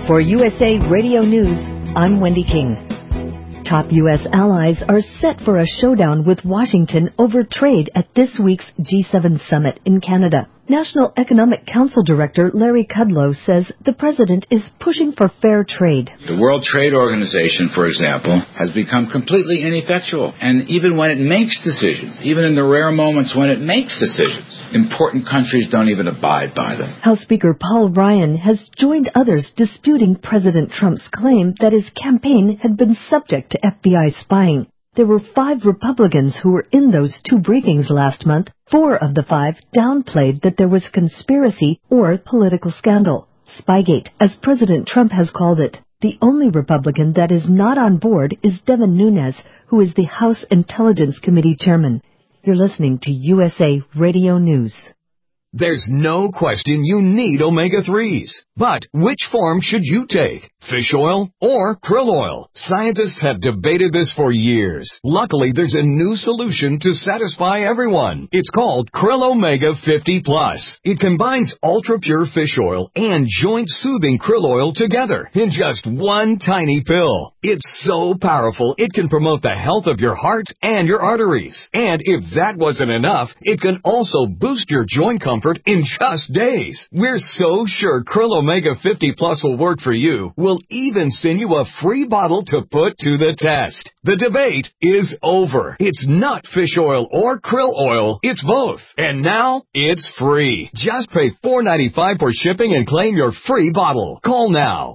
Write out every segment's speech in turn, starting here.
For USA Radio News, I'm Wendy King. Top U.S. allies are set for a showdown with Washington over trade at this week's G7 summit in Canada. National Economic Council Director Larry Kudlow says the president is pushing for fair trade. The World Trade Organization, for example, has become completely ineffectual. And even when it makes decisions, even in the rare moments when it makes decisions, important countries don't even abide by them. House Speaker Paul Ryan has joined others disputing President Trump's claim that his campaign had been subject to FBI spying. There were 5 Republicans who were in those 2 briefings last month. 4 of the 5 downplayed that there was conspiracy or political scandal. Spygate, as President Trump has called it. The only Republican that is not on board is Devin Nunes, who is the House Intelligence Committee chairman. You're listening to USA Radio News. There's no question you need omega-3s. But which form should you take? Fish oil or krill oil? Scientists have debated this for years. Luckily, there's a new solution to satisfy everyone. It's called Krill Omega 50 Plus. It combines ultra-pure fish oil and joint-soothing krill oil together in just one tiny pill. It's so powerful, it can promote the health of your heart and your arteries. And if that wasn't enough, it can also boost your joint comfort in just days. We're so sure Krill Omega 50 Plus will work for you. We'll even send you a free bottle to put to the test. The debate is over. It's not fish oil or krill oil. It's both. And now it's free. Just pay $4.95 for shipping and claim your free bottle. Call now.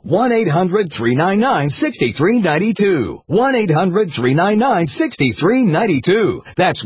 1-800-399-6392. 1-800-399-6392. That's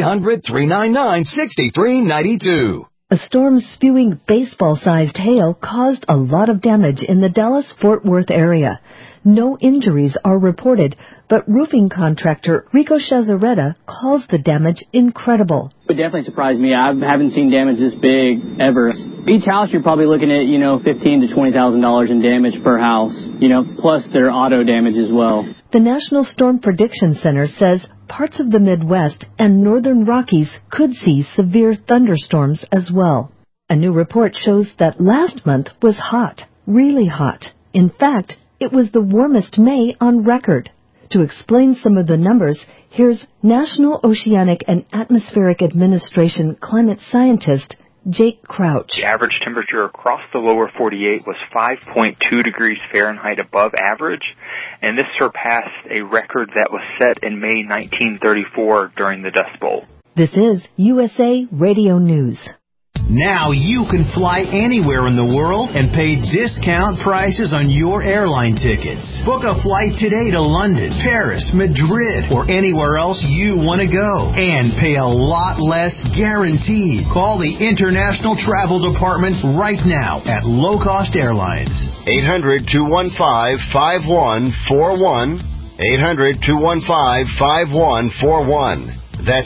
1-800-399-6392. A storm spewing baseball-sized hail caused a lot of damage in the Dallas-Fort Worth area. No injuries are reported, but roofing contractor Rico Chazaretta calls the damage incredible. It definitely surprised me. I haven't seen damage this big ever. Each house you're probably looking at, $15,000 to $20,000 in damage per house, plus their auto damage as well. The National Storm Prediction Center says parts of the Midwest and northern Rockies could see severe thunderstorms as well. A new report shows that last month was hot, really hot. In fact, it was the warmest May on record. To explain some of the numbers, here's National Oceanic and Atmospheric Administration climate scientist Jake Crouch. The average temperature across the lower 48 was 5.2 degrees Fahrenheit above average, and this surpassed a record that was set in May 1934 during the Dust Bowl. This is USA Radio News. Now you can fly anywhere in the world and pay discount prices on your airline tickets. Book a flight today to London, Paris, Madrid, or anywhere else you want to go. And pay a lot less guaranteed. Call the International Travel Department right now at Low Cost Airlines. 800-215-5141. 800-215-5141. That's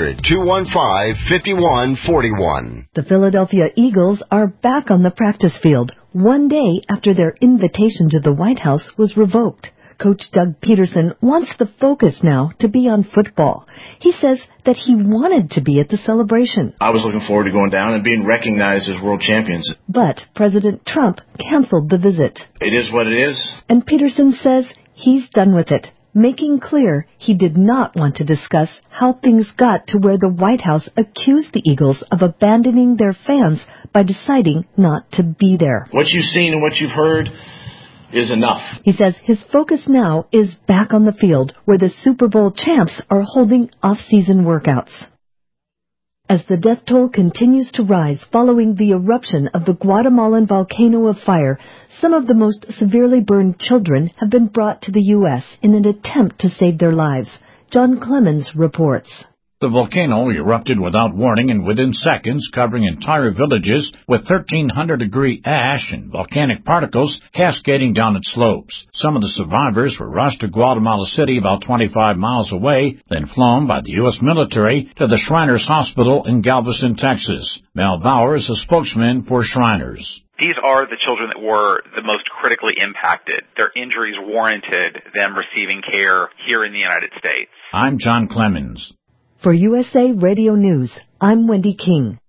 800-215-5141. The Philadelphia Eagles are back on the practice field 1 day after their invitation to the White House was revoked. Coach Doug Peterson wants the focus now to be on football. He says that he wanted to be at the celebration. I was looking forward to going down and being recognized as world champions. But President Trump canceled the visit. It is what it is. And Peterson says he's done with it, making clear he did not want to discuss how things got to where the White House accused the Eagles of abandoning their fans by deciding not to be there. What you've seen and what you've heard is enough. He says his focus now is back on the field, where the Super Bowl champs are holding off-season workouts. As the death toll continues to rise following the eruption of the Guatemalan volcano of fire, some of the most severely burned children have been brought to the U.S. in an attempt to save their lives. John Clemens reports. The volcano erupted without warning and within seconds, covering entire villages with 1,300-degree ash and volcanic particles cascading down its slopes. Some of the survivors were rushed to Guatemala City, about 25 miles away, then flown by the U.S. military to the Shriners Hospital in Galveston, Texas. Mel Bauer is a spokesman for Shriners. These are the children that were the most critically impacted. Their injuries warranted them receiving care here in the United States. I'm John Clemens. For USA Radio News, I'm Wendy King.